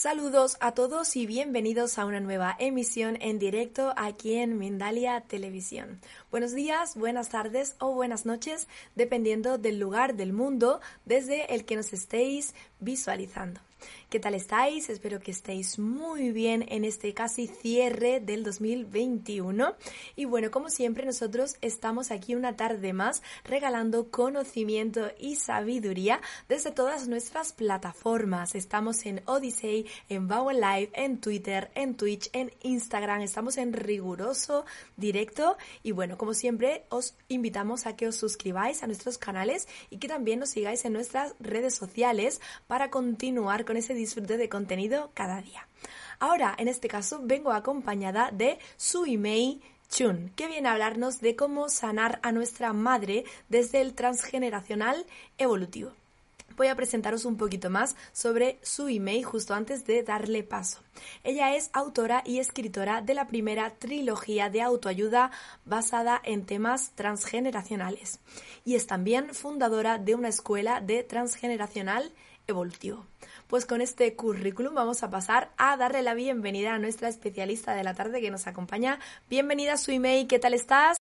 Saludos a todos y bienvenidos a una nueva emisión en directo aquí en Mindalia Televisión. Buenos días, buenas tardes o buenas noches, dependiendo del lugar del mundo desde el que nos estéis visualizando. ¿Qué tal estáis? Espero que estéis muy bien en este casi cierre del 2021. Y bueno, como siempre, nosotros estamos aquí una tarde más regalando conocimiento y sabiduría desde todas nuestras plataformas. Estamos en Odyssey, en Vowel Live, en Twitter, en Twitch, en Instagram. Estamos en riguroso directo. Y bueno, como siempre, os invitamos a que os suscribáis a nuestros canales y que también nos sigáis en nuestras redes sociales para continuar con ese disfrute de contenido cada día. Ahora, en este caso, vengo acompañada de Suimei Chun, que viene a hablarnos de cómo sanar a nuestra madre desde el transgeneracional evolutivo. Voy a presentaros un poquito más sobre Suimei justo antes de darle paso. Ella es autora y escritora de la primera trilogía de autoayuda basada en temas transgeneracionales y es también fundadora de una escuela de transgeneracional evolutivo. Pues con este currículum vamos a pasar a darle la bienvenida a nuestra especialista de la tarde que nos acompaña. Bienvenida, Suimei, ¿qué tal estás?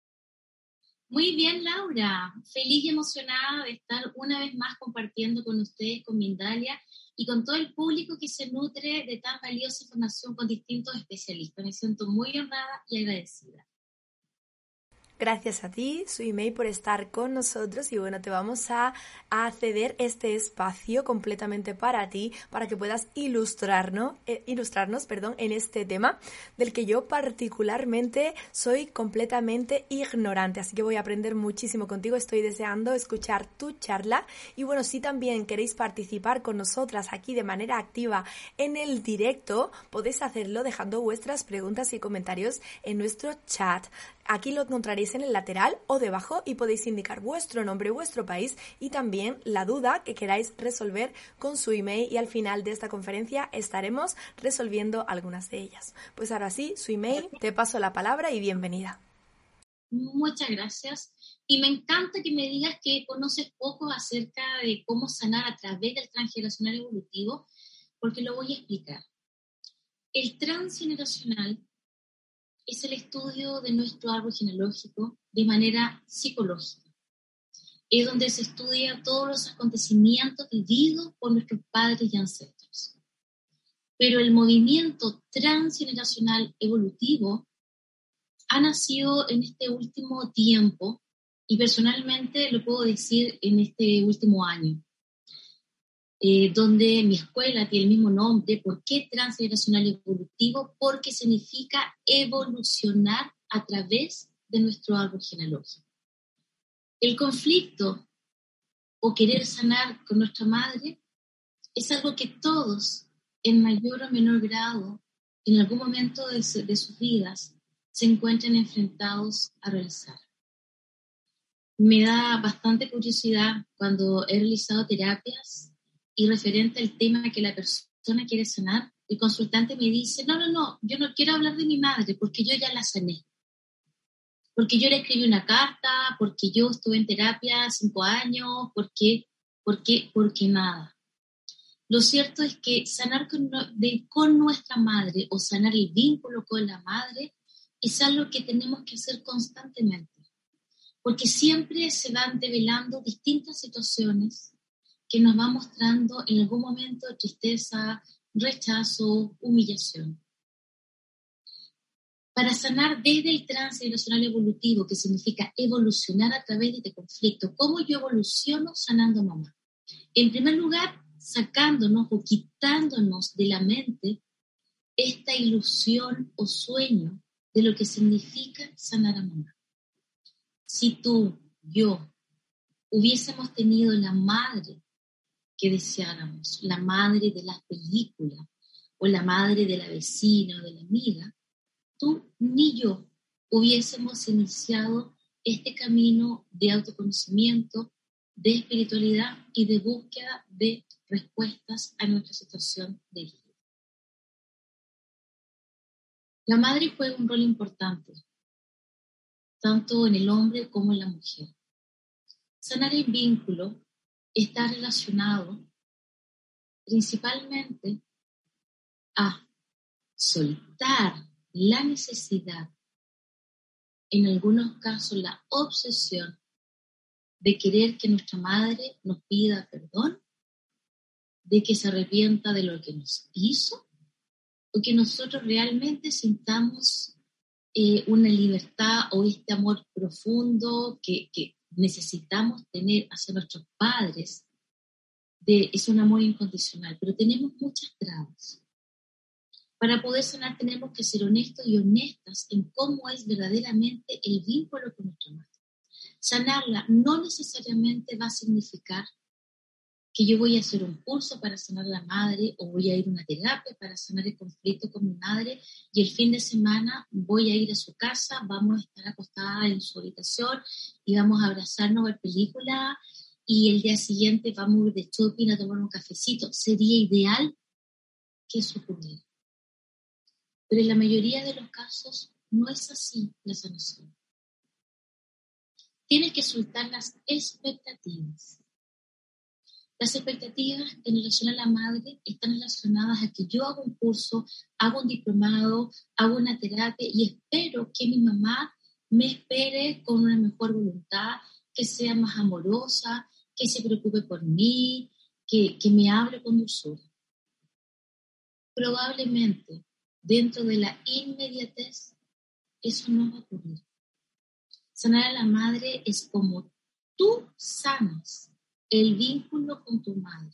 Muy bien, Laura. Feliz y emocionada de estar una vez más compartiendo con ustedes, con Mindalia y con todo el público que se nutre de tan valiosa información con distintos especialistas. Me siento muy honrada y agradecida. Gracias a ti, Suimei, por estar con nosotros y bueno, te vamos a ceder este espacio completamente para ti, para que puedas ilustrarnos, en este tema del que yo particularmente soy completamente ignorante, así que voy a aprender muchísimo contigo, estoy deseando escuchar tu charla y bueno, si también queréis participar con nosotras aquí de manera activa en el directo, podéis hacerlo dejando vuestras preguntas y comentarios en nuestro chat. Aquí lo encontraréis en el lateral o debajo y podéis indicar vuestro nombre, vuestro país y también la duda que queráis resolver con Suimei y al final de esta conferencia estaremos resolviendo algunas de ellas. Pues ahora sí, Suimei, te paso la palabra y bienvenida. Muchas gracias. Y me encanta que me digas que conoces poco acerca de cómo sanar a través del transgeneracional evolutivo, porque lo voy a explicar. El transgeneracional es el estudio de nuestro árbol genealógico de manera psicológica. Es donde se estudia todos los acontecimientos vividos por nuestros padres y ancestros. Pero el movimiento transgeneracional evolutivo ha nacido en este último tiempo y personalmente lo puedo decir en este último año. Donde mi escuela tiene el mismo nombre. ¿Por qué transgeneracional evolutivo? Porque significa evolucionar a través de nuestro árbol genealógico. El conflicto o querer sanar con nuestra madre es algo que todos, en mayor o menor grado, en algún momento de sus vidas, se encuentran enfrentados a realizar. Me da bastante curiosidad cuando he realizado terapias y referente al tema que la persona quiere sanar, el consultante me dice, no, yo no quiero hablar de mi madre porque yo ya la sané. Porque yo le escribí una carta, porque yo estuve en terapia 5 años, porque nada. Lo cierto es que sanar con nuestra madre o sanar el vínculo con la madre es algo que tenemos que hacer constantemente. Porque siempre se van develando distintas situaciones que nos va mostrando en algún momento tristeza, rechazo, humillación. Para sanar desde el transgeneracional evolutivo, que significa evolucionar a través de este conflicto, ¿cómo yo evoluciono sanando a mamá? En primer lugar, sacándonos o quitándonos de la mente esta ilusión o sueño de lo que significa sanar a mamá. Si tú, yo, hubiésemos tenido la madre que deseáramos, la madre de las películas o la madre de la vecina o de la amiga, tú ni yo hubiésemos iniciado este camino de autoconocimiento, de espiritualidad y de búsqueda de respuestas a nuestra situación de vida. La madre juega un rol importante, tanto en el hombre como en la mujer. Sanar el vínculo está relacionado principalmente a soltar la necesidad, en algunos casos la obsesión de querer que nuestra madre nos pida perdón, de que se arrepienta de lo que nos hizo, o que nosotros realmente sintamos una libertad o este amor profundo que necesitamos tener hacia nuestros padres. Es un amor incondicional, pero tenemos muchas trabas. Para poder sanar tenemos que ser honestos y honestas en cómo es verdaderamente el vínculo con nuestra madre. Sanarla no necesariamente va a significar que yo voy a hacer un curso para sanar a la madre o voy a ir a una terapia para sanar el conflicto con mi madre y el fin de semana voy a ir a su casa, vamos a estar acostadas en su habitación y vamos a abrazarnos a ver película y el día siguiente vamos a ir de shopping a tomar un cafecito. Sería ideal que eso ocurriera. Pero en la mayoría de los casos no es así la sanación. Tienes que soltar las expectativas. Las expectativas en relación a la madre están relacionadas a que yo hago un curso, hago un diplomado, hago una terapia y espero que mi mamá me espere con una mejor voluntad, que sea más amorosa, que se preocupe por mí, que me hable con dulzura. Probablemente, dentro de la inmediatez, eso no va a ocurrir. Sanar a la madre es como tú sanas el vínculo con tu madre.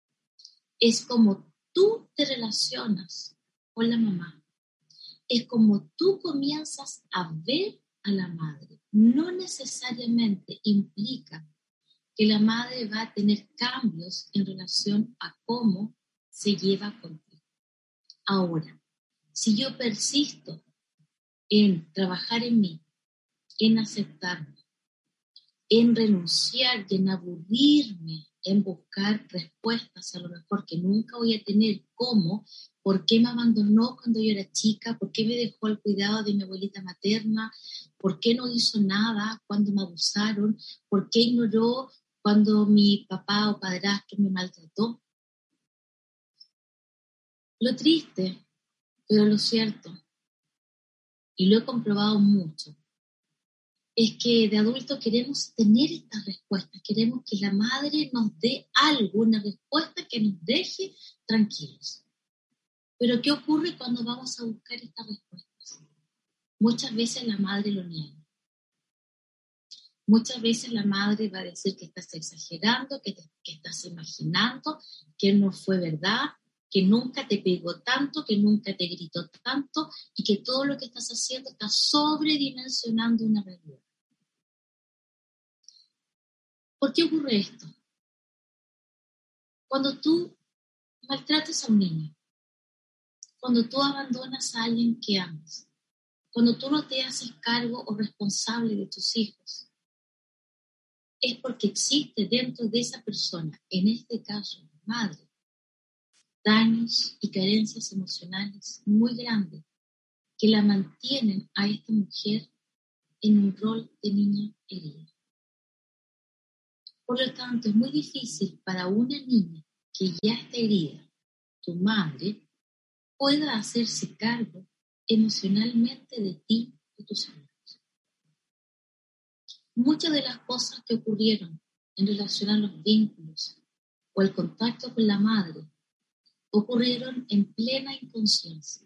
Es como tú te relacionas con la mamá. Es como tú comienzas a ver a la madre. No necesariamente implica que la madre va a tener cambios en relación a cómo se lleva contigo. Ahora, si yo persisto en trabajar en mí, en aceptarme, en renunciar y en aburrirme, en buscar respuestas a lo mejor que nunca voy a tener, como por qué me abandonó cuando yo era chica, por qué me dejó al cuidado de mi abuelita materna, por qué no hizo nada cuando me abusaron, por qué ignoró cuando mi papá o padrastro me maltrató. Lo triste, pero lo cierto, y lo he comprobado mucho, es que de adultos queremos tener estas respuestas, queremos que la madre nos dé algo, una respuesta que nos deje tranquilos. Pero ¿qué ocurre cuando vamos a buscar estas respuestas? Muchas veces la madre lo niega. Muchas veces la madre va a decir que estás exagerando, que estás imaginando, que no fue verdad, que nunca te pegó tanto, que nunca te gritó tanto y que todo lo que estás haciendo está sobredimensionando una realidad. ¿Por qué ocurre esto? Cuando tú maltratas a un niño, cuando tú abandonas a alguien que amas, cuando tú no te haces cargo o responsable de tus hijos, es porque existe dentro de esa persona, en este caso, la madre, daños y carencias emocionales muy grandes que la mantienen a esta mujer en un rol de niña herida. Por lo tanto, es muy difícil para una niña que ya está herida, tu madre, pueda hacerse cargo emocionalmente de ti y tus hermanos. Muchas de las cosas que ocurrieron en relación a los vínculos o el contacto con la madre ocurrieron en plena inconsciencia.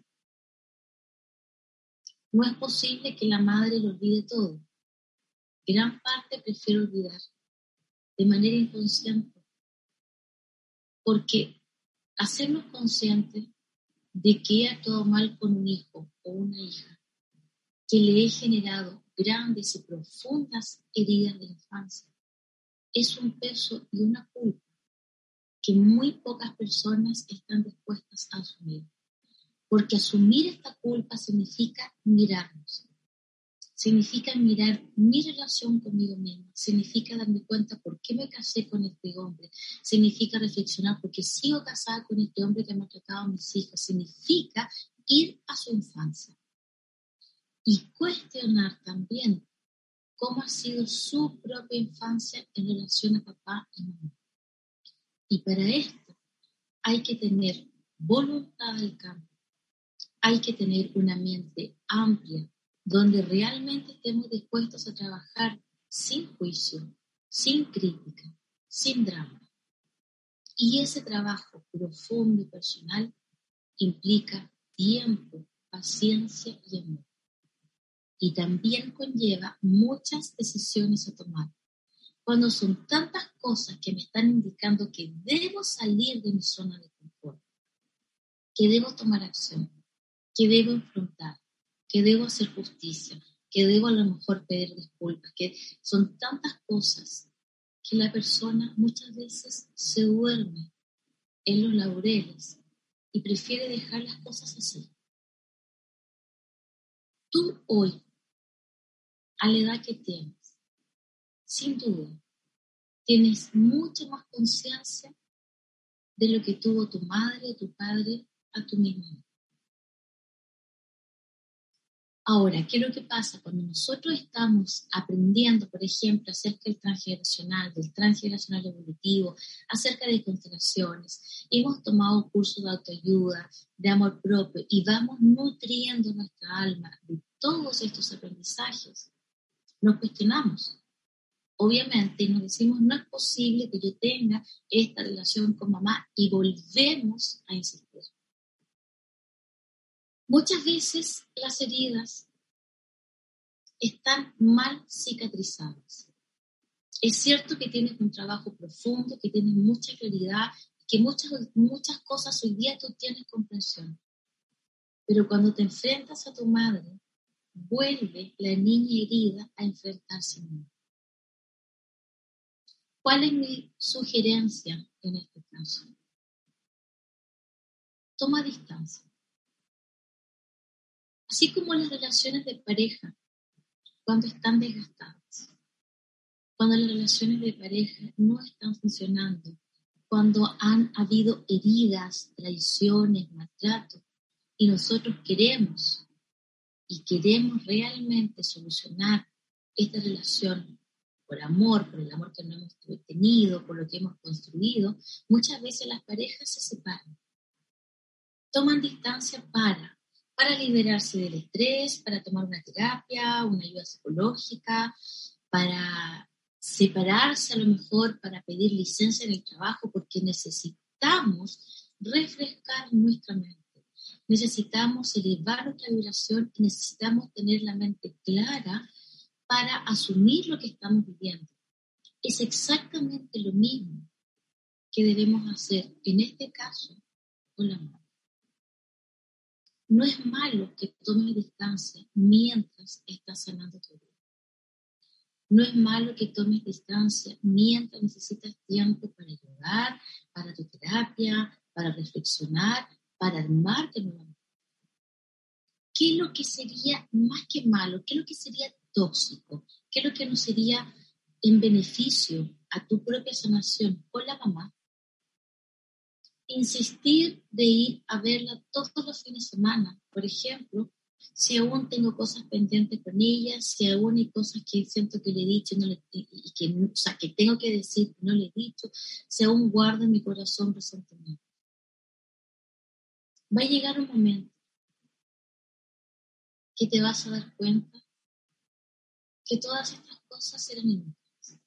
No es posible que la madre lo olvide todo. Gran parte prefiere olvidar de manera inconsciente, porque hacernos conscientes de que he actuado mal con un hijo o una hija, que le he generado grandes y profundas heridas de infancia, es un peso y una culpa que muy pocas personas están dispuestas a asumir. Porque asumir esta culpa significa mirarnos, significa mirar mi relación conmigo misma, significa darme cuenta por qué me casé con este hombre, significa reflexionar por qué sigo casada con este hombre que ha maltratado a mis hijas, significa ir a su infancia y cuestionar también cómo ha sido su propia infancia en relación a papá y mamá. Y para esto hay que tener voluntad al cambio. Hay que tener una mente amplia, donde realmente estemos dispuestos a trabajar sin juicio, sin crítica, sin drama. Y ese trabajo profundo y personal implica tiempo, paciencia y amor. Y también conlleva muchas decisiones a tomar. Cuando son tantas cosas que me están indicando que debo salir de mi zona de confort, que debo tomar acción, que debo enfrentar, que debo hacer justicia, que debo a lo mejor pedir disculpas, que son tantas cosas que la persona muchas veces se duerme en los laureles y prefiere dejar las cosas así. Tú hoy, a la edad que tienes, sin duda, tienes mucha más conciencia de lo que tuvo tu madre o tu padre a tu misma edad. Ahora, ¿qué es lo que pasa? Cuando nosotros estamos aprendiendo, por ejemplo, acerca del transgeneracional evolutivo, acerca de constelaciones, hemos tomado cursos de autoayuda, de amor propio y vamos nutriendo nuestra alma de todos estos aprendizajes, nos cuestionamos. Obviamente, y nos decimos, no es posible que yo tenga esta relación con mamá y volvemos a insistir. Muchas veces las heridas están mal cicatrizadas. Es cierto que tienes un trabajo profundo, que tienes mucha claridad, que muchas cosas hoy día tú tienes comprensión. Pero cuando te enfrentas a tu madre, vuelve la niña herida a enfrentarse a mí. ¿Cuál es mi sugerencia en este caso? Toma distancia. Así como las relaciones de pareja, cuando están desgastadas, cuando las relaciones de pareja no están funcionando, cuando han habido heridas, traiciones, maltrato, y nosotros queremos realmente solucionar esta relación por el amor que no hemos tenido, por lo que hemos construido, muchas veces las parejas se separan. Toman distancia para liberarse del estrés, para tomar una terapia, una ayuda psicológica, para separarse a lo mejor, para pedir licencia en el trabajo, porque necesitamos refrescar nuestra mente. Necesitamos elevar nuestra vibración y necesitamos tener la mente clara para asumir lo que estamos viviendo. Es exactamente lo mismo que debemos hacer en este caso con la madre. No es malo que tomes distancia mientras estás sanando tu vida. No es malo que tomes distancia mientras necesitas tiempo para ayudar, para tu terapia, para reflexionar, para armarte nuevamente. ¿Qué es lo que sería más que malo? ¿Qué es lo que sería tóxico? ¿Qué es lo que no sería en beneficio a tu propia sanación con la mamá? Insistir de ir a verla todos los fines de semana, por ejemplo, si aún tengo cosas pendientes con ella, si aún hay cosas que siento que le he dicho que tengo que decir que no le he dicho, si aún guardo en mi corazón resentimiento. Va a llegar un momento que te vas a dar cuenta que todas estas cosas eran inútiles,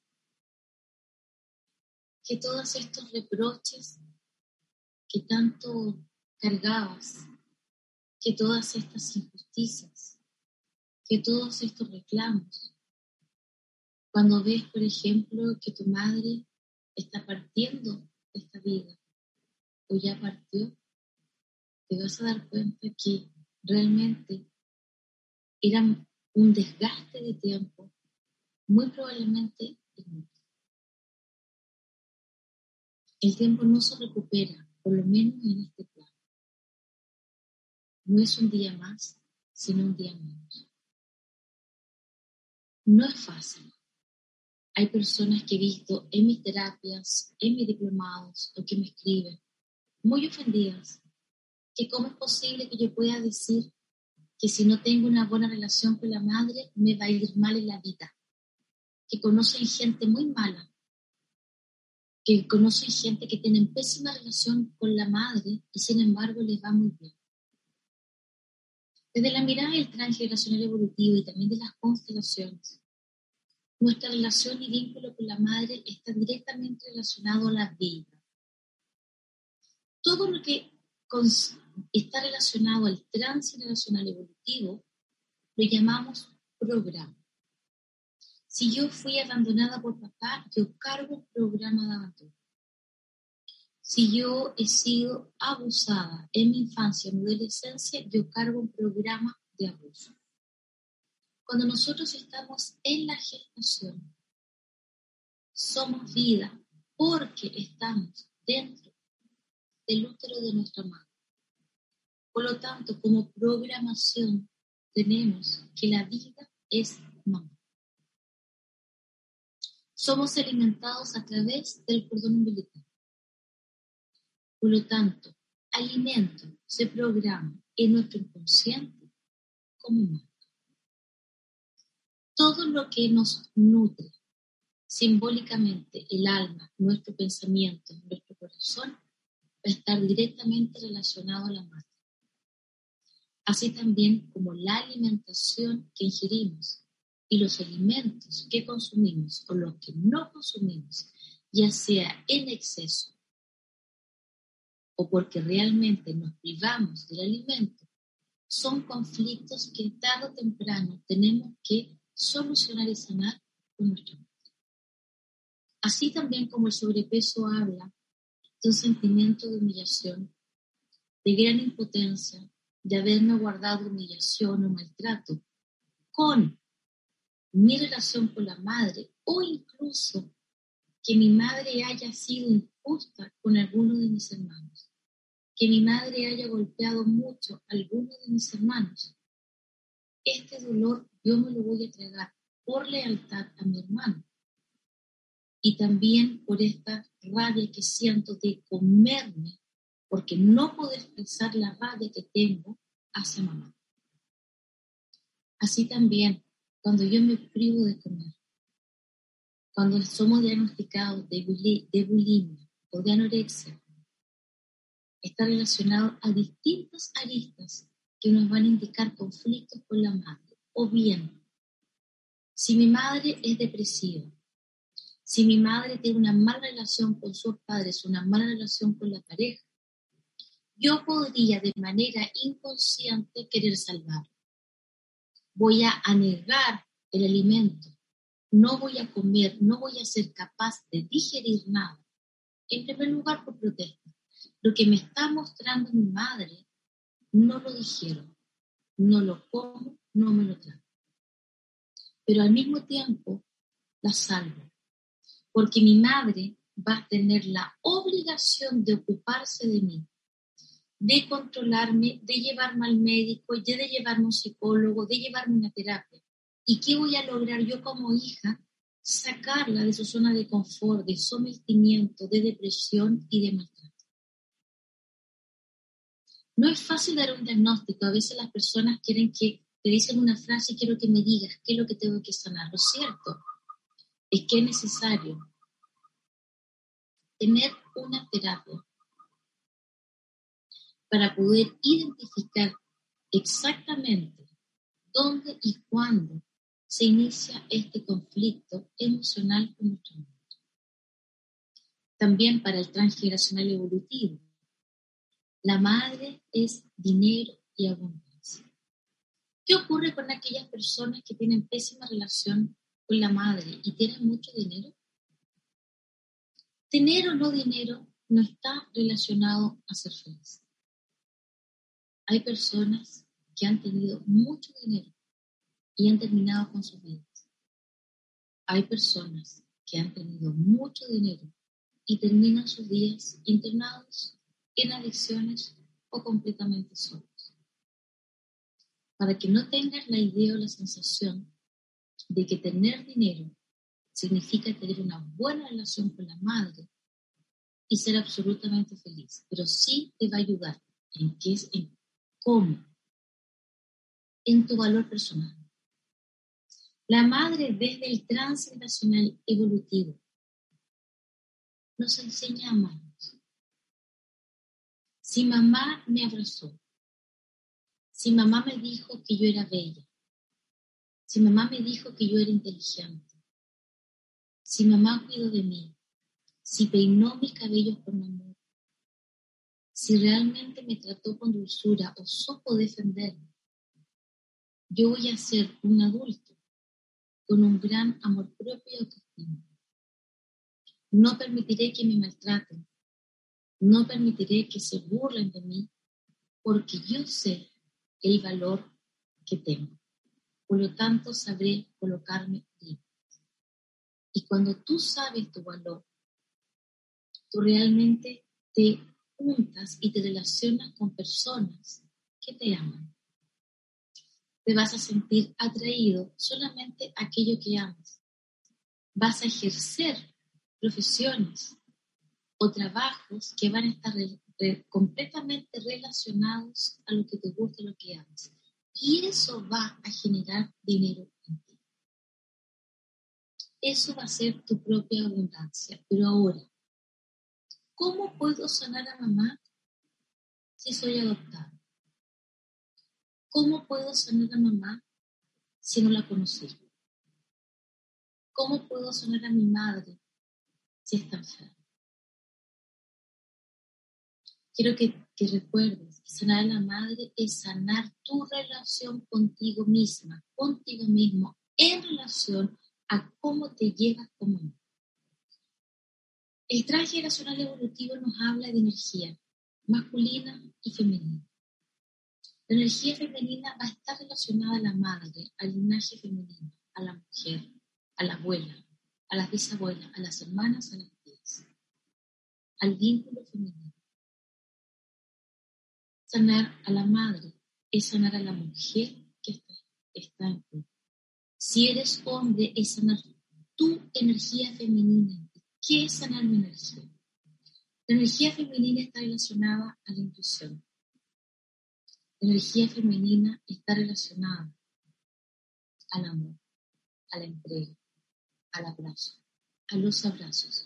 que todos estos reproches que tanto cargabas, que todas estas injusticias, que todos estos reclamos, cuando ves, por ejemplo, que tu madre está partiendo de esta vida o ya partió, te vas a dar cuenta que realmente era un desgaste de tiempo muy probablemente inútil. El tiempo no se recupera, por lo menos en este plano. No es un día más, sino un día menos. No es fácil. Hay personas que he visto en mis terapias, en mis diplomados, o que me escriben, muy ofendidas, que cómo es posible que yo pueda decir que si no tengo una buena relación con la madre, me va a ir mal en la vida. Que conocen gente muy mala, que conocen gente que tiene pésima relación con la madre y sin embargo les va muy bien. Desde la mirada del transgeneracional evolutivo y también de las constelaciones, nuestra relación y vínculo con la madre está directamente relacionado a la vida. Todo lo que está relacionado al transgeneracional evolutivo lo llamamos programa. Si yo fui abandonada por papá, yo cargo un programa de abandono. Si yo he sido abusada en mi infancia, en mi adolescencia, yo cargo un programa de abuso. Cuando nosotros estamos en la gestación, somos vida porque estamos dentro del útero de nuestra madre. Por lo tanto, como programación, tenemos que la vida es mamá. Somos alimentados a través del cordón umbilical. Por lo tanto, alimento se programa en nuestro inconsciente como madre. Todo lo que nos nutre simbólicamente el alma, nuestro pensamiento, nuestro corazón, va a estar directamente relacionado a la madre. Así también como la alimentación que ingerimos y los alimentos que consumimos o los que no consumimos, ya sea en exceso o porque realmente nos privamos del alimento, son conflictos que tarde o temprano tenemos que solucionar y sanar con nuestra mente. Así también como el sobrepeso habla de un sentimiento de humillación, de gran impotencia, de haberme guardado humillación o maltrato con mi relación con la madre o incluso que mi madre haya sido injusta con alguno de mis hermanos, que mi madre haya golpeado mucho a alguno de mis hermanos. Este dolor yo me lo voy a tragar por lealtad a mi hermano y también por esta rabia que siento de comerme porque no puedo expresar la rabia que tengo hacia mamá. Así también, cuando yo me privo de comer, cuando somos diagnosticados de bulimia o de anorexia, está relacionado a distintas aristas que nos van a indicar conflictos con la madre. O bien, si mi madre es depresiva, si mi madre tiene una mala relación con sus padres, una mala relación con la pareja, yo podría de manera inconsciente querer salvarla. Voy a negar el alimento, no voy a comer, no voy a ser capaz de digerir nada. En primer lugar, por protesta. Lo que me está mostrando mi madre, no lo digiero, no lo como, no me lo trago. Pero al mismo tiempo, la salvo. Porque mi madre va a tener la obligación de ocuparse de mí, de controlarme, de llevarme al médico, de llevarme a un psicólogo, de llevarme a una terapia. ¿Y qué voy a lograr yo como hija? Sacarla de su zona de confort, de sometimiento, de depresión y de maltrato. No es fácil dar un diagnóstico. A veces las personas quieren que te dicen una frase y quiero que me digas qué es lo que tengo que sanar. Lo cierto es que es necesario tener una terapia para poder identificar exactamente dónde y cuándo se inicia este conflicto emocional con nuestro mundo. También para el transgeneracional evolutivo, la madre es dinero y abundancia. ¿Qué ocurre con aquellas personas que tienen pésima relación con la madre y tienen mucho dinero? Tener o no dinero no está relacionado a ser feliz. Hay personas que han tenido mucho dinero y han terminado con sus vidas. Hay personas que han tenido mucho dinero y terminan sus días internados en adicciones o completamente solos. Para que no tengas la idea o la sensación de que tener dinero significa tener una buena relación con la madre y ser absolutamente feliz, pero sí te va a ayudar en cómo, en tu valor personal. La madre desde el transgeneracional evolutivo nos enseña a amarnos. Si mamá me abrazó, si mamá me dijo que yo era bella, si mamá me dijo que yo era inteligente, si mamá cuidó de mí, si peinó mis cabellos con amor, si realmente me trató con dulzura o supo defenderme, yo voy a ser un adulto con un gran amor propio y autoestima. No permitiré que me maltraten, no permitiré que se burlen de mí, porque yo sé el valor que tengo. Por lo tanto, sabré colocarme límites. Y cuando tú sabes tu valor, tú realmente te juntas y te relacionas con personas que te aman. Te vas a sentir atraído solamente a aquello que amas. Vas a ejercer profesiones o trabajos que van a estar completamente relacionados a lo que te gusta y lo que amas. Y eso va a generar dinero en ti. Eso va a ser tu propia abundancia. Pero ahora, ¿cómo puedo sanar a mamá si soy adoptada? ¿Cómo puedo sanar a mamá si no la conocí? ¿Cómo puedo sanar a mi madre si está enferma? Quiero que recuerdes que sanar a la madre es sanar tu relación contigo misma, contigo mismo, en relación a cómo te llevas con mamá. El transgeneracional evolutivo nos habla de energía masculina y femenina. La energía femenina va a estar relacionada a la madre, al linaje femenino, a la mujer, a la abuela, a las bisabuelas, a las hermanas, a las tías, al vínculo femenino. Sanar a la madre es sanar a la mujer que está en ti. Si eres hombre, es sanar tu energía femenina. ¿Qué es sanar mi energía? La energía femenina está relacionada a la intuición. La energía femenina está relacionada al amor, a la entrega, al abrazo, a los abrazos,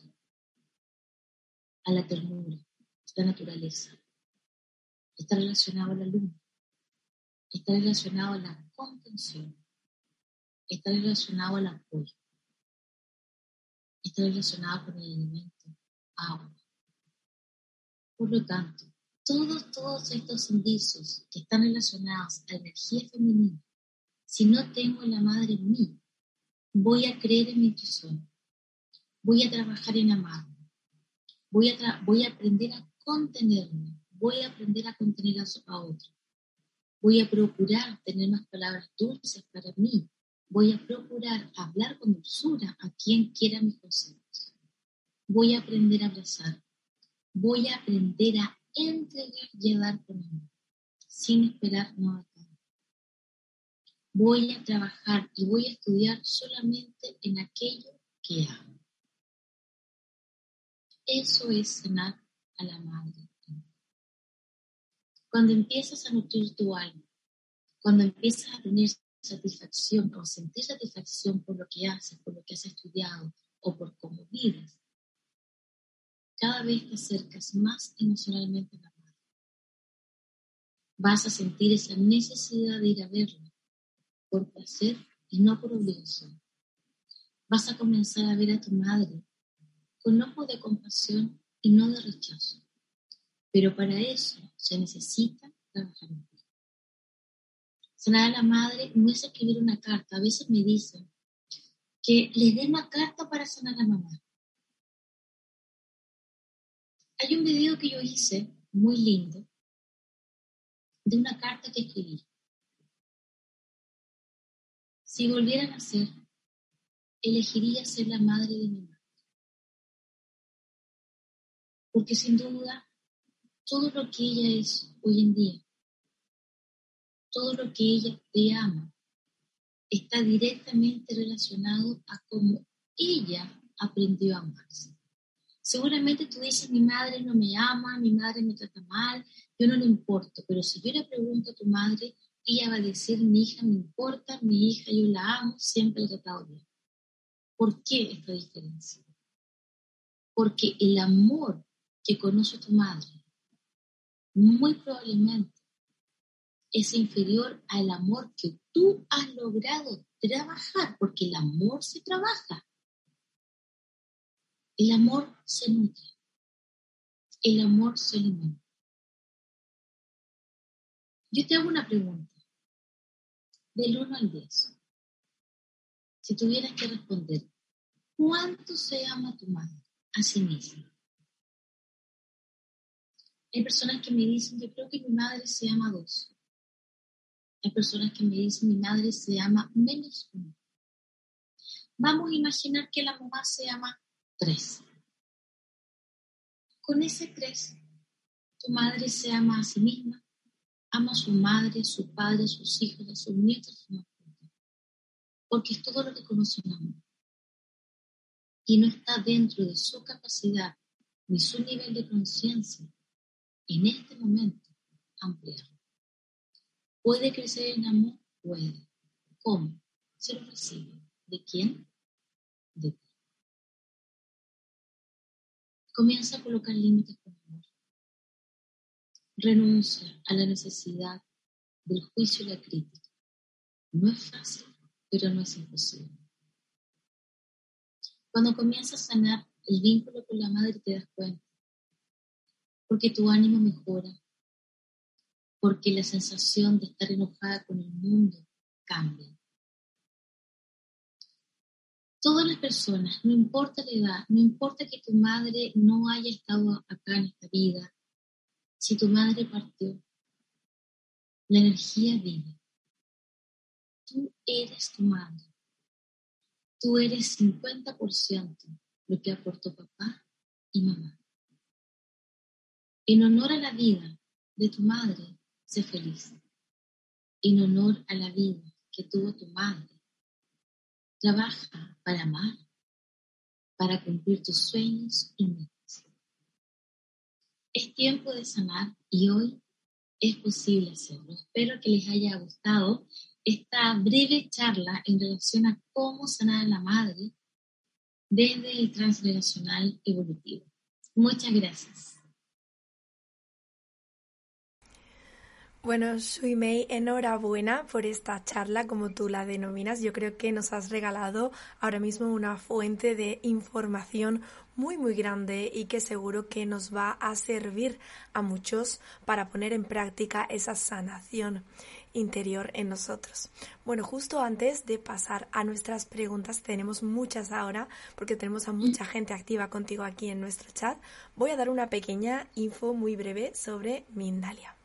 a la ternura, a la naturaleza. Está relacionado a la luna, está relacionado a la contención, está relacionado al apoyo, está relacionado con el alimento, agua. Por lo tanto, todos estos indicios que están relacionados a la energía femenina, si no tengo la madre en mí, voy a creer en mi intuición, voy a trabajar en amarme, voy a aprender a contenerme, voy a aprender a contener a otro, voy a procurar tener más palabras dulces para mí, voy a procurar hablar con dulzura a quien quiera mis consejos, voy a aprender a abrazar, voy a aprender a entregar y a dar con amor, sin esperar nada a cambio. Voy a trabajar y voy a estudiar solamente en aquello que amo. Eso es sanar a la madre. Cuando empiezas a nutrir tu alma, cuando empiezas a tener satisfacción o sentir satisfacción por lo que haces, por lo que has estudiado o por cómo vives, cada vez te acercas más emocionalmente a la madre. Vas a sentir esa necesidad de ir a verla por placer y no por obligación. Vas a comenzar a ver a tu madre con ojos de compasión y no de rechazo. Pero para eso se necesita trabajar en ti. Sanar a la madre no es escribir una carta. A veces me dicen que les dé una carta para sanar a mamá. Hay un video que yo hice muy lindo de una carta que escribí. Si volviera a nacer, elegiría ser la madre de mi madre. Porque sin duda, todo lo que ella es hoy en día, todo lo que ella te ama, está directamente relacionado a cómo ella aprendió a amarse. Seguramente tú dices, mi madre no me ama, mi madre me trata mal, yo no le importo, pero si yo le pregunto a tu madre, ella va a decir, mi hija me importa, mi hija yo la amo, siempre la he tratado bien. ¿Por qué esta diferencia? Porque el amor que conoce tu madre muy probablemente es inferior al amor que tú has logrado trabajar, porque el amor se trabaja, el amor se nutre, el amor se alimenta. Yo te hago una pregunta, del 1 al 10. Si tuvieras que responder, ¿cuánto se ama tu madre a sí misma? Hay personas que me dicen, yo creo que mi madre se ama 2. Hay personas que me dicen, mi madre se ama menos 1. Vamos a imaginar que la mamá se ama 3. Con ese 3, tu madre se ama a sí misma, ama a su madre, a su padre, a sus hijos, a sus nietos, a su mascota. Porque es todo lo que conoce un amor. Y no está dentro de su capacidad ni su nivel de conciencia en este momento ampliarlo. ¿Puede crecer en amor? Puede. ¿Cómo? Se lo recibe. ¿De quién? De ti. Comienza a colocar límites con amor. Renuncia a la necesidad del juicio y la crítica. No es fácil, pero no es imposible. Cuando comienzas a sanar el vínculo con la madre te das cuenta. Porque tu ánimo mejora. Porque la sensación de estar enojada con el mundo cambia. Todas las personas, no importa la edad, no importa que tu madre no haya estado acá en esta vida, si tu madre partió, la energía vive. Tú eres tu madre. Tú eres 50% lo que aportó papá y mamá. En honor a la vida de tu madre, sé feliz. En honor a la vida que tuvo tu madre, trabaja para amar, para cumplir tus sueños y metas. Es tiempo de sanar y hoy es posible hacerlo. Espero que les haya gustado esta breve charla en relación a cómo sanar a la madre desde el transgeneracional evolutivo. Muchas gracias. Bueno, Shui Mei, enhorabuena por esta charla, como tú la denominas. Yo creo que nos has regalado ahora mismo una fuente de información muy, muy grande y que seguro que nos va a servir a muchos para poner en práctica esa sanación interior en nosotros. Bueno, justo antes de pasar a nuestras preguntas, tenemos muchas ahora porque tenemos a mucha gente activa contigo aquí en nuestro chat. Voy a dar una pequeña info muy breve sobre Mindalia.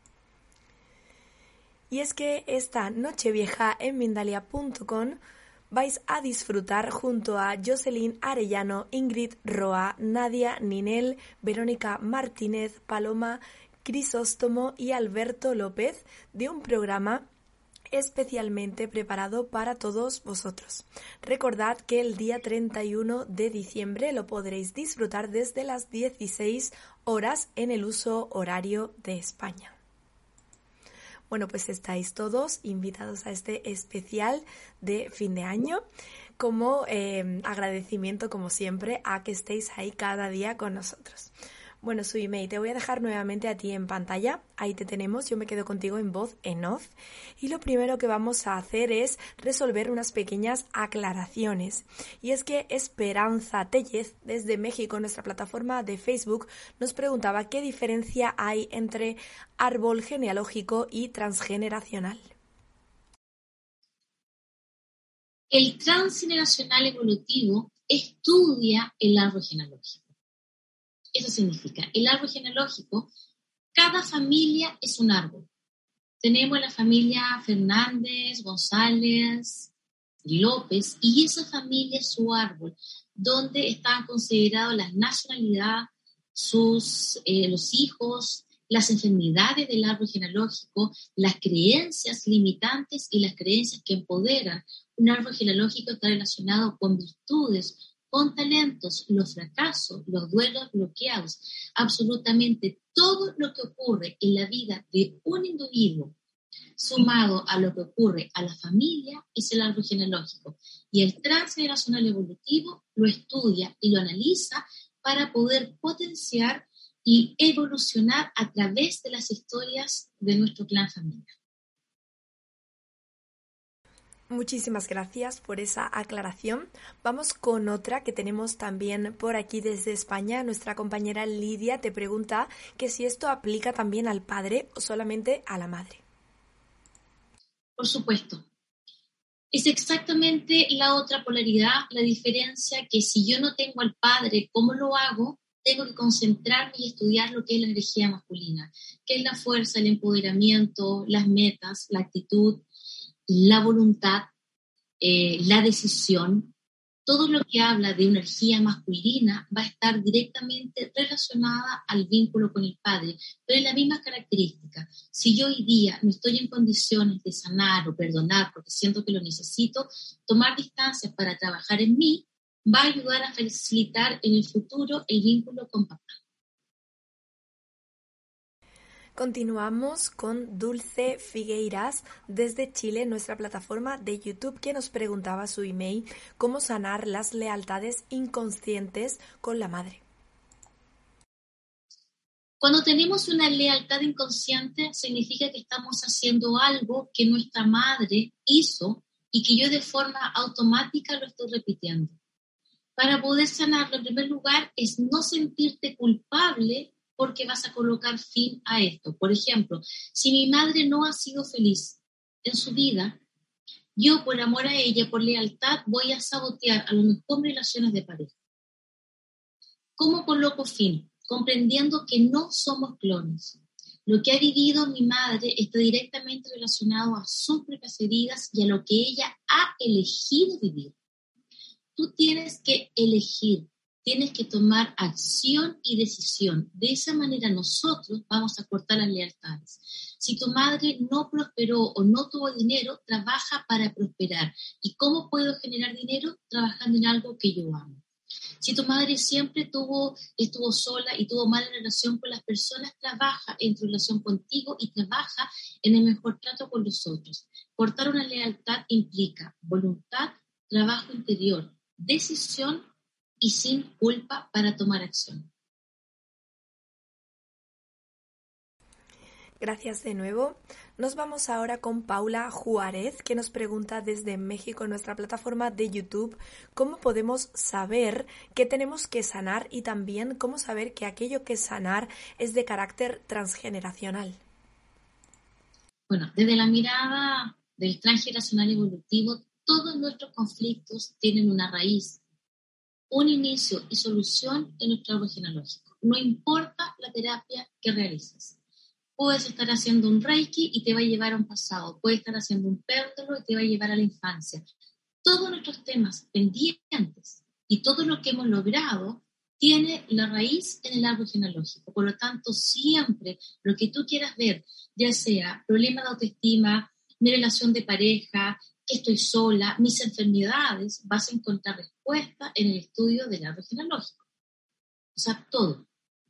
Y es que esta Nochevieja en Mindalia.com vais a disfrutar junto a Jocelyn Arellano, Ingrid Roa, Nadia Ninel, Verónica Martínez, Paloma Crisóstomo y Alberto López de un programa especialmente preparado para todos vosotros. Recordad que el día 31 de diciembre lo podréis disfrutar desde las 16 horas en el uso horario de España. Bueno, pues estáis todos invitados a este especial de fin de año como agradecimiento, como siempre, a que estéis ahí cada día con nosotros. Bueno, Sui Mei, te voy a dejar nuevamente a ti en pantalla. Ahí te tenemos, yo me quedo contigo en voz en off. Y lo primero que vamos a hacer es resolver unas pequeñas aclaraciones. Y es que Esperanza Tellez, desde México, en nuestra plataforma de Facebook, nos preguntaba qué diferencia hay entre árbol genealógico y transgeneracional. El transgeneracional evolutivo estudia el árbol genealógico. Eso significa, el árbol genealógico, cada familia es un árbol. Tenemos la familia Fernández, González, López, y esa familia es su árbol, donde están consideradas las nacionalidades, los hijos, las enfermedades del árbol genealógico, las creencias limitantes y las creencias que empoderan. Un árbol genealógico está relacionado con virtudes, con talentos, los fracasos, los duelos bloqueados, absolutamente todo lo que ocurre en la vida de un individuo, sumado a lo que ocurre a la familia, es el árbol genealógico. Y el transgeneracional evolutivo lo estudia y lo analiza para poder potenciar y evolucionar a través de las historias de nuestro clan familiar. Muchísimas gracias por esa aclaración. Vamos con otra que tenemos también por aquí desde España. Nuestra compañera Lidia te pregunta que si esto aplica también al padre o solamente a la madre. Por supuesto. Es exactamente la otra polaridad, la diferencia que si yo no tengo al padre, ¿cómo lo hago? Tengo que concentrarme y estudiar lo que es la energía masculina, que es la fuerza, el empoderamiento, las metas, la actitud, la voluntad, la decisión. Todo lo que habla de energía masculina va a estar directamente relacionada al vínculo con el padre, pero es la misma característica. Si yo hoy día no estoy en condiciones de sanar o perdonar porque siento que lo necesito, tomar distancias para trabajar en mí va a ayudar a facilitar en el futuro el vínculo con papá. Continuamos con Dulce Figueiras desde Chile, nuestra plataforma de YouTube, que nos preguntaba su email cómo sanar las lealtades inconscientes con la madre. Cuando tenemos una lealtad inconsciente, significa que estamos haciendo algo que nuestra madre hizo y que yo de forma automática lo estoy repitiendo. Para poder sanarlo, en primer lugar, es no sentirte culpable porque vas a colocar fin a esto. Por ejemplo, si mi madre no ha sido feliz en su vida, yo por amor a ella, por lealtad, voy a sabotear a lo mejor mis relaciones de pareja. ¿Cómo coloco fin? Comprendiendo que no somos clones. Lo que ha vivido mi madre está directamente relacionado a sus propias heridas y a lo que ella ha elegido vivir. Tú tienes que elegir, tienes que tomar acción y decisión. De esa manera nosotros vamos a cortar las lealtades. Si tu madre no prosperó o no tuvo dinero, trabaja para prosperar. ¿Y cómo puedo generar dinero? Trabajando en algo que yo amo. Si tu madre siempre estuvo sola y tuvo mala relación con las personas, trabaja en tu relación contigo y trabaja en el mejor trato con los otros. Cortar una lealtad implica voluntad, trabajo interior, decisión y sin culpa para tomar acción. Gracias de nuevo. Nos vamos ahora con Paula Juárez, que nos pregunta desde México en nuestra plataforma de YouTube cómo podemos saber qué tenemos que sanar y también cómo saber que aquello que sanar es de carácter transgeneracional. Bueno, desde la mirada del transgeneracional evolutivo, todos nuestros conflictos tienen una raíz, un inicio y solución en nuestro árbol genealógico. No importa la terapia que realices. Puedes estar haciendo un reiki y te va a llevar a un pasado. Puedes estar haciendo un péndulo y te va a llevar a la infancia. Todos nuestros temas pendientes y todo lo que hemos logrado tiene la raíz en el árbol genealógico. Por lo tanto, siempre lo que tú quieras ver, ya sea problema de autoestima, mi relación de pareja, que estoy sola, mis enfermedades, vas a encontrar respuesta en el estudio del árbol genealógico. O sea, todo.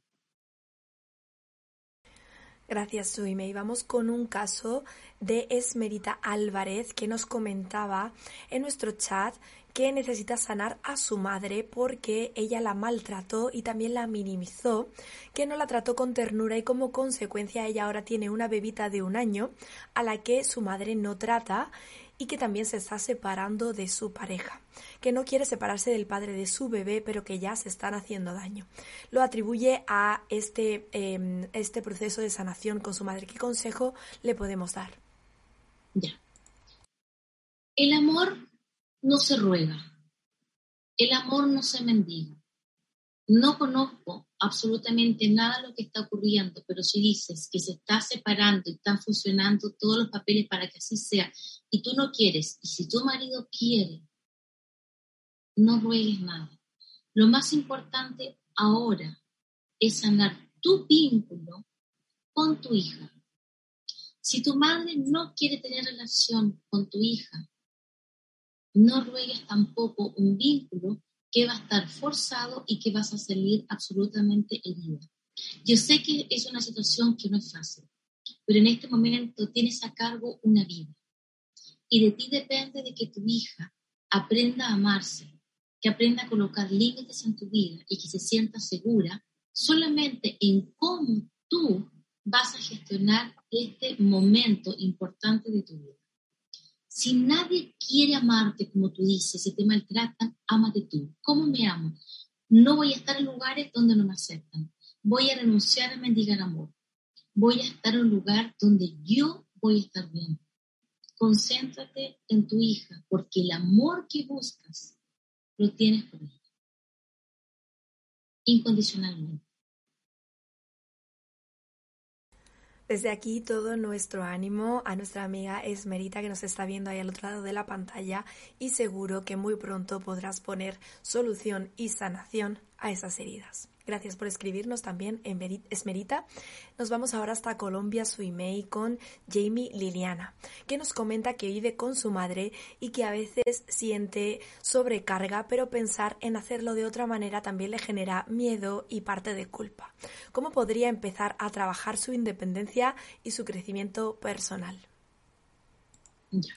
Gracias, Suime. Y vamos con un caso de Esmerita Álvarez que nos comentaba en nuestro chat que necesita sanar a su madre porque ella la maltrató y también la minimizó, que no la trató con ternura y como consecuencia ella ahora tiene una bebita de 1 año a la que su madre no trata y que también se está separando de su pareja, que no quiere separarse del padre de su bebé, pero que ya se están haciendo daño. Lo atribuye a este proceso de sanación con su madre. ¿Qué consejo le podemos dar? Ya. El amor no se ruega, el amor no se mendiga. No conozco absolutamente nada de lo que está ocurriendo, pero si dices que se está separando y están funcionando todos los papeles para que así sea, y tú no quieres, y si tu marido quiere, no ruegues nada. Lo más importante ahora es sanar tu vínculo con tu hija. Si tu madre no quiere tener relación con tu hija, no ruegues tampoco un vínculo que va a estar forzado y que vas a salir absolutamente herida. Yo sé que es una situación que no es fácil, pero en este momento tienes a cargo una vida y de ti depende de que tu hija aprenda a amarse, que aprenda a colocar límites en tu vida y que se sienta segura solamente en cómo tú vas a gestionar este momento importante de tu vida. Si nadie quiere amarte, como tú dices, si te maltratan, ámate tú. ¿Cómo me amo? No voy a estar en lugares donde no me aceptan. Voy a renunciar a mendigar amor. Voy a estar en un lugar donde yo voy a estar bien. Concéntrate en tu hija, porque el amor que buscas lo tienes por ella, incondicionalmente. Desde aquí todo nuestro ánimo a nuestra amiga Esmerita que nos está viendo ahí al otro lado de la pantalla y seguro que muy pronto podrás poner solución y sanación a esas heridas. Gracias por escribirnos también, Esmerita. Nos vamos ahora hasta Colombia, su email con Jamie Liliana, que nos comenta que vive con su madre y que a veces siente sobrecarga, pero pensar en hacerlo de otra manera también le genera miedo y parte de culpa. ¿Cómo podría empezar a trabajar su independencia y su crecimiento personal? Ya.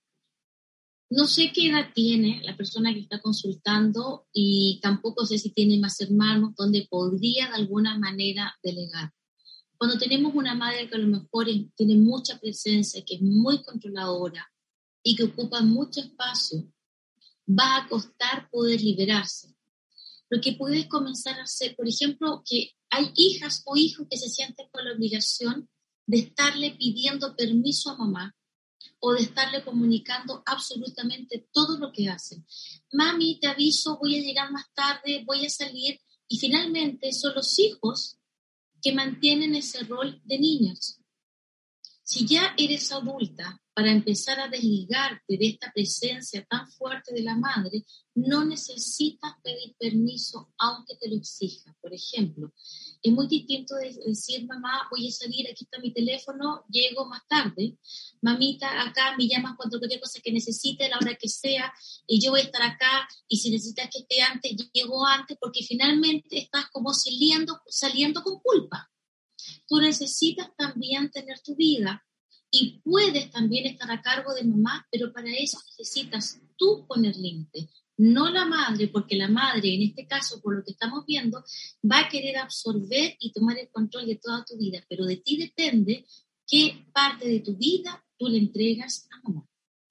No sé qué edad tiene la persona que está consultando y tampoco sé si tiene más hermanos donde podría de alguna manera delegar. Cuando tenemos una madre que a lo mejor tiene mucha presencia, que es muy controladora y que ocupa mucho espacio, va a costar poder liberarse. Lo que puedes comenzar a hacer, por ejemplo, que hay hijas o hijos que se sienten con la obligación de estarle pidiendo permiso a mamá o de estarle comunicando absolutamente todo lo que hacen. Mami, te aviso, voy a llegar más tarde, voy a salir. Y finalmente son los hijos que mantienen ese rol de niños. Si ya eres adulta, para empezar a desligarte de esta presencia tan fuerte de la madre, no necesitas pedir permiso aunque te lo exija. Por ejemplo, es muy distinto de decir, mamá, voy a salir, aquí está mi teléfono, llego más tarde. Mamita, acá me llamas cuando cualquier cosa que necesite, a la hora que sea, y yo voy a estar acá, y si necesitas que esté antes, llego antes, porque finalmente estás como saliendo con culpa. Tú necesitas también tener tu vida y puedes también estar a cargo de mamá, pero para eso necesitas tú poner límites, no la madre, porque la madre, en este caso, por lo que estamos viendo, va a querer absorber y tomar el control de toda tu vida, pero de ti depende qué parte de tu vida tú le entregas a mamá.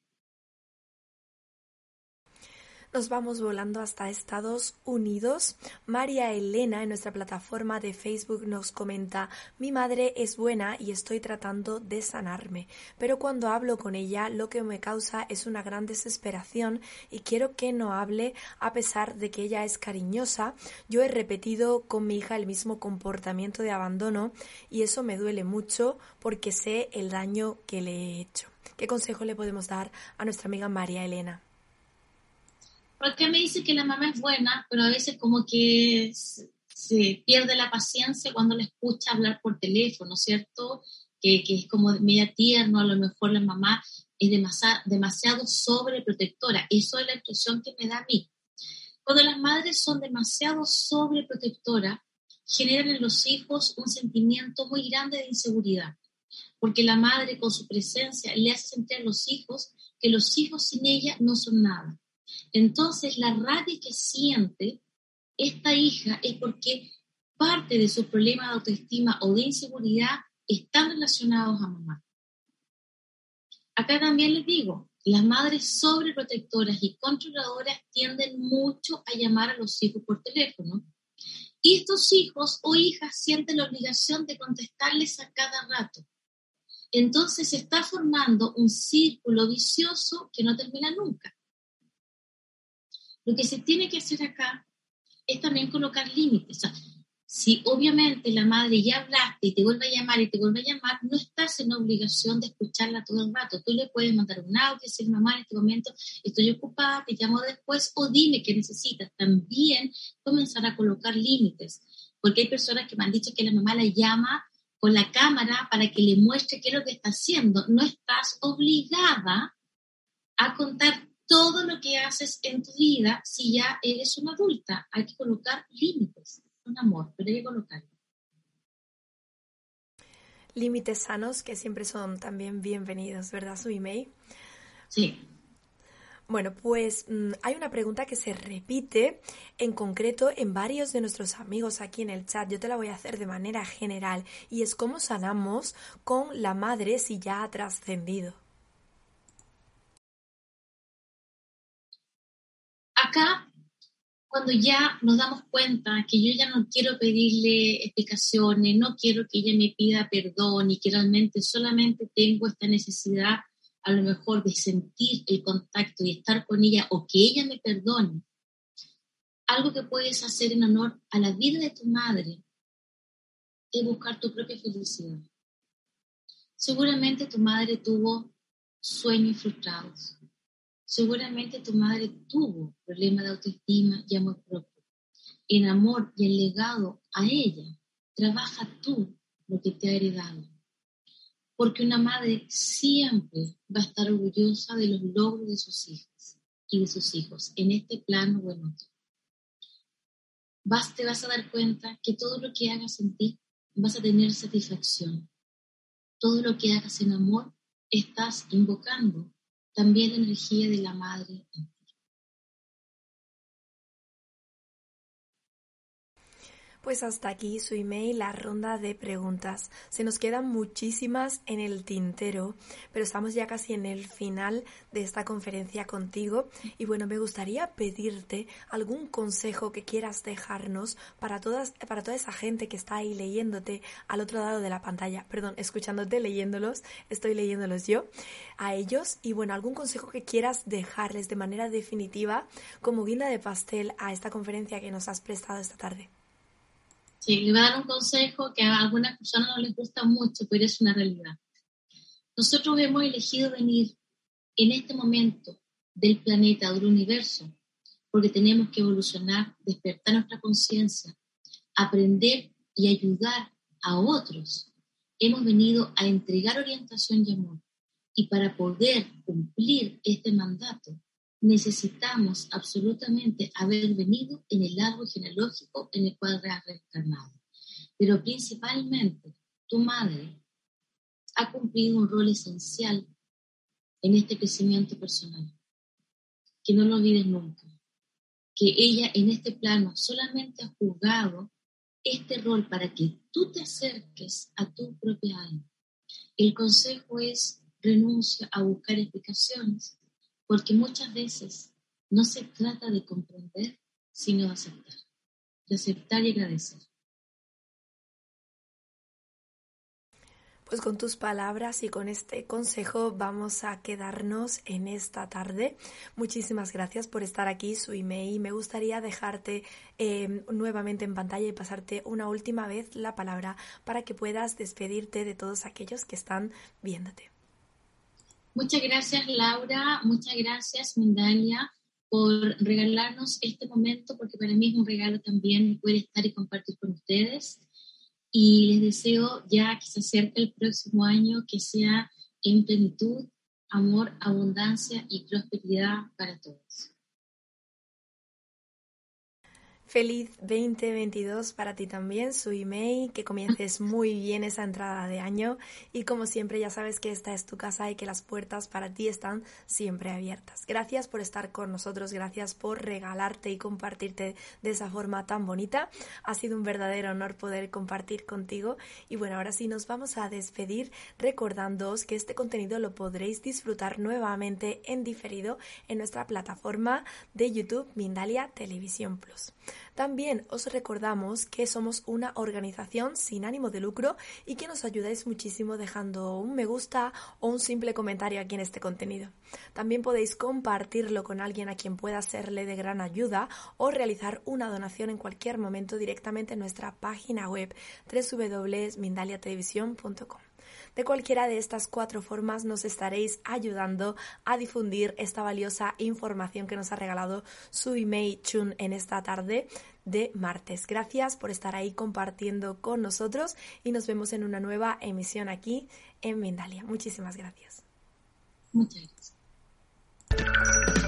Nos vamos volando hasta Estados Unidos. María Elena en nuestra plataforma de Facebook nos comenta: mi madre es buena y estoy tratando de sanarme, pero cuando hablo con ella lo que me causa es una gran desesperación y quiero que no hable a pesar de que ella es cariñosa. Yo he repetido con mi hija el mismo comportamiento de abandono y eso me duele mucho porque sé el daño que le he hecho. ¿Qué consejo le podemos dar a nuestra amiga María Elena? Porque me dice que la mamá es buena, pero a veces como que se pierde la paciencia cuando la escucha hablar por teléfono, ¿cierto? Que es como media tierno, a lo mejor la mamá es demasiado sobreprotectora. Eso es la impresión que me da a mí. Cuando las madres son demasiado sobreprotectoras, generan en los hijos un sentimiento muy grande de inseguridad, porque la madre con su presencia le hace sentir a los hijos que los hijos sin ella no son nada. Entonces, la rabia que siente esta hija es porque parte de sus problemas de autoestima o de inseguridad están relacionados a mamá. Acá también les digo, las madres sobreprotectoras y controladoras tienden mucho a llamar a los hijos por teléfono. Y estos hijos o hijas sienten la obligación de contestarles a cada rato. Entonces se está formando un círculo vicioso que no termina nunca. Lo que se tiene que hacer acá es también colocar límites. O sea, si obviamente la madre ya hablaste y te vuelve a llamar y te vuelve a llamar, no estás en obligación de escucharla todo el rato. Tú le puedes mandar un audio y decir, mamá, en este momento estoy ocupada, te llamo después, o dime qué necesitas. También comenzar a colocar límites, porque hay personas que me han dicho que la mamá la llama con la cámara para que le muestre qué es lo que está haciendo. No estás obligada a contar todo lo que haces en tu vida si ya eres una adulta. Hay que colocar límites, con amor, pero hay que colocarlo. Límites sanos que siempre son también bienvenidos, ¿verdad, su email? Sí. Bueno, pues hay una pregunta que se repite en concreto en varios de nuestros amigos aquí en el chat. Yo te la voy a hacer de manera general y es cómo sanamos con la madre si ya ha trascendido. Acá, cuando ya nos damos cuenta que yo ya no quiero pedirle explicaciones, no quiero que ella me pida perdón y que realmente solamente tengo esta necesidad a lo mejor de sentir el contacto y estar con ella o que ella me perdone, algo que puedes hacer en honor a la vida de tu madre es buscar tu propia felicidad. Seguramente tu madre tuvo sueños frustrados. Seguramente tu madre tuvo problemas de autoestima y amor propio. En amor y en legado a ella, trabaja tú lo que te ha heredado. Porque una madre siempre va a estar orgullosa de los logros de sus hijas y de sus hijos, en este plano o en otro. Te vas a dar cuenta que todo lo que hagas en ti vas a tener satisfacción. Todo lo que hagas en amor, estás invocando también la energía de la madre en ti. Pues hasta aquí su email, la ronda de preguntas. Se nos quedan muchísimas en el tintero, pero estamos ya casi en el final de esta conferencia contigo. Y bueno, me gustaría pedirte algún consejo que quieras dejarnos para toda esa gente que está ahí leyéndote al otro lado de la pantalla. Perdón, escuchándote, leyéndolos, estoy leyéndolos yo a ellos. Y bueno, algún consejo que quieras dejarles de manera definitiva como guinda de pastel a esta conferencia que nos has prestado esta tarde. Sí, le voy a dar un consejo que a algunas personas no les gusta mucho, pero es una realidad. Nosotros hemos elegido venir en este momento del planeta, del universo, porque tenemos que evolucionar, despertar nuestra conciencia, aprender y ayudar a otros. Hemos venido a entregar orientación y amor. Y para poder cumplir este mandato, necesitamos absolutamente haber venido en el árbol genealógico en el cual has reencarnado. Pero principalmente, tu madre ha cumplido un rol esencial en este crecimiento personal. Que no lo olvides nunca. Que ella en este plano solamente ha jugado este rol para que tú te acerques a tu propia alma. El consejo es renuncia a buscar explicaciones, porque muchas veces no se trata de comprender, sino de aceptar y agradecer. Pues con tus palabras y con este consejo vamos a quedarnos en esta tarde. Muchísimas gracias por estar aquí, su email. Me gustaría dejarte nuevamente en pantalla y pasarte una última vez la palabra para que puedas despedirte de todos aquellos que están viéndote. Muchas gracias, Laura. Muchas gracias, Mindalia, por regalarnos este momento, porque para mí es un regalo también poder estar y compartir con ustedes. Y les deseo ya que se acerque el próximo año, que sea en plenitud, amor, abundancia y prosperidad para todos. Feliz 2022 para ti también, su email, que comiences muy bien esa entrada de año y como siempre ya sabes que esta es tu casa y que las puertas para ti están siempre abiertas. Gracias por estar con nosotros, gracias por regalarte y compartirte de esa forma tan bonita. Ha sido un verdadero honor poder compartir contigo y bueno, ahora sí nos vamos a despedir recordándoos que este contenido lo podréis disfrutar nuevamente en diferido en nuestra plataforma de YouTube Mindalia Televisión Plus. También os recordamos que somos una organización sin ánimo de lucro y que nos ayudáis muchísimo dejando un me gusta o un simple comentario aquí en este contenido. También podéis compartirlo con alguien a quien pueda serle de gran ayuda o realizar una donación en cualquier momento directamente en nuestra página web www.mindaliatelevisión.com. De cualquiera de estas 4 formas nos estaréis ayudando a difundir esta valiosa información que nos ha regalado su email Chun en esta tarde de martes. Gracias por estar ahí compartiendo con nosotros y nos vemos en una nueva emisión aquí en Mindalia. Muchísimas gracias. Muchas gracias.